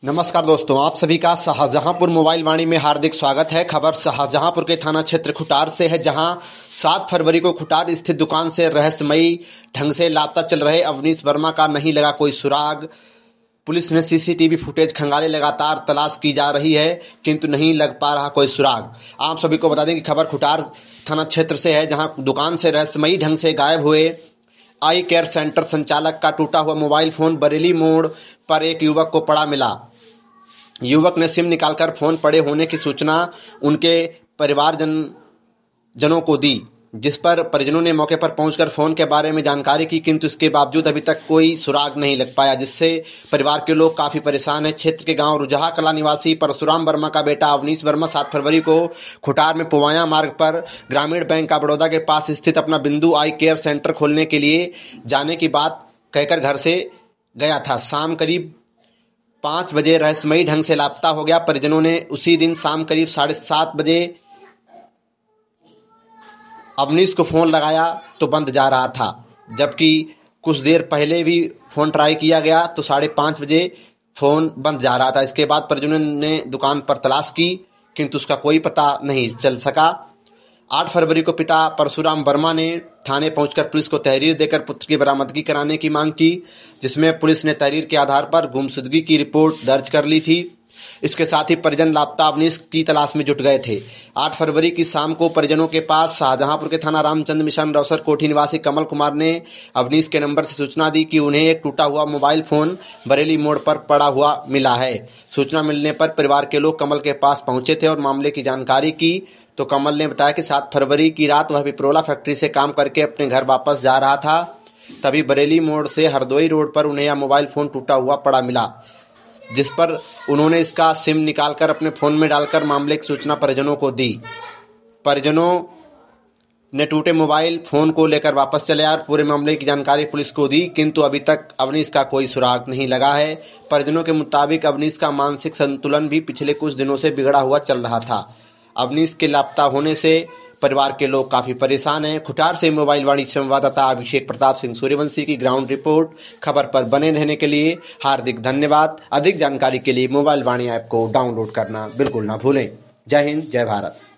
नमस्कार दोस्तों, आप सभी का शाहजहांपुर मोबाइल वाणी में हार्दिक स्वागत है। खबर शाहजहांपुर के थाना क्षेत्र खुटार से है, जहां 7 फरवरी को खुटार स्थित दुकान से रहस्यमयी ढंग से लापता चल रहे अवनीश वर्मा का नहीं लगा कोई सुराग। पुलिस ने सीसीटीवी फुटेज खंगाले लगातार तलाश की जा रही है, किंतु नहीं लग पा रहा कोई सुराग। आप सभी को बता दें कि खबर खुटार थाना क्षेत्र से है, जहां दुकान से रहस्यमयी ढंग से गायब हुए आई केयर सेंटर संचालक का टूटा हुआ मोबाइल फोन बरेली मोड़ पर एक युवक को पड़ा मिला। युवक ने सिम निकालकर फोन पड़े होने की सूचना उनके परिवारजनों को दी, जिस पर परिजनों ने मौके पर पहुंचकर फोन के बारे में जानकारी की, किंतु इसके बावजूद अभी तक कोई सुराग नहीं लग पाया, जिससे परिवार के लोग काफी परेशान हैं। क्षेत्र के गांव रुजहा कला निवासी परशुराम वर्मा का बेटा अवनीश वर्मा 7 फरवरी को खुटार में पुवाया मार्ग पर ग्रामीण बैंक ऑफ बड़ौदा के पास स्थित अपना बिंदु आई केयर सेंटर खोलने के लिए जाने की बात कहकर घर से गया था। शाम करीब 5 बजे रहस्यमयी ढंग से लापता हो गया। परिजनों ने उसी दिन शाम करीब 7:30 बजे अवनीश को फोन लगाया तो बंद जा रहा था, जबकि कुछ देर पहले भी फोन ट्राई किया गया तो 5:30 बजे फोन बंद जा रहा था। इसके बाद परिजनों ने दुकान पर तलाश की, किंतु उसका कोई पता नहीं चल सका। 8 फरवरी को पिता परशुराम वर्मा ने थाने पहुंचकर पुलिस को तहरीर देकर पुत्र की बरामदगी कराने की मांग की, जिसमें पुलिस ने तहरीर के आधार पर गुमशुदगी की रिपोर्ट दर्ज कर ली थी। इसके साथ ही परिजन लापता अवनीश की तलाश में जुट गए थे। 8 फरवरी की शाम को परिजनों के पास शाहजहांपुर के थाना रामचंद्र मिशन रौसर कोठी निवासी कमल कुमार ने अवनीश के नंबर से सूचना दी कि उन्हें एक टूटा हुआ मोबाइल फोन बरेली मोड़ पर पड़ा हुआ मिला है। सूचना मिलने पर परिवार के लोग कमल के पास पहुंचे थे और मामले की जानकारी की, तो कमल ने बताया कि 7 फरवरी की रात वह पिपरोला फैक्ट्री से काम करके अपने घर वापस जा रहा था। तभी बरेली मोड़ से हरदोई रोड पर उन्हें यह मोबाइल फोन टूटा हुआ पड़ा मिला, जिस पर उन्होंने इसका सिम निकालकर अपने फोन में डालकर मामले की सूचना परिजनों को दी। परिजनों ने टूटे मोबाइल फोन को लेकर वापस चले आए और पूरे मामले की जानकारी पुलिस को दी, किंतु अभी तक अवनीश का कोई सुराग नहीं लगा है। परिजनों के मुताबिक अवनीश का मानसिक संतुलन भी पिछले कुछ दिनों से बिगड़ा हुआ चल रहा था। अवनीश के लापता होने से परिवार के लोग काफी परेशान हैं। खुटार से मोबाइल वाणी संवाददाता अभिषेक प्रताप सिंह सूर्यवंशी की ग्राउंड रिपोर्ट। खबर पर बने रहने के लिए हार्दिक धन्यवाद। अधिक जानकारी के लिए मोबाइल वाणी ऐप को डाउनलोड करना बिल्कुल ना भूलें। जय हिंद, जय भारत।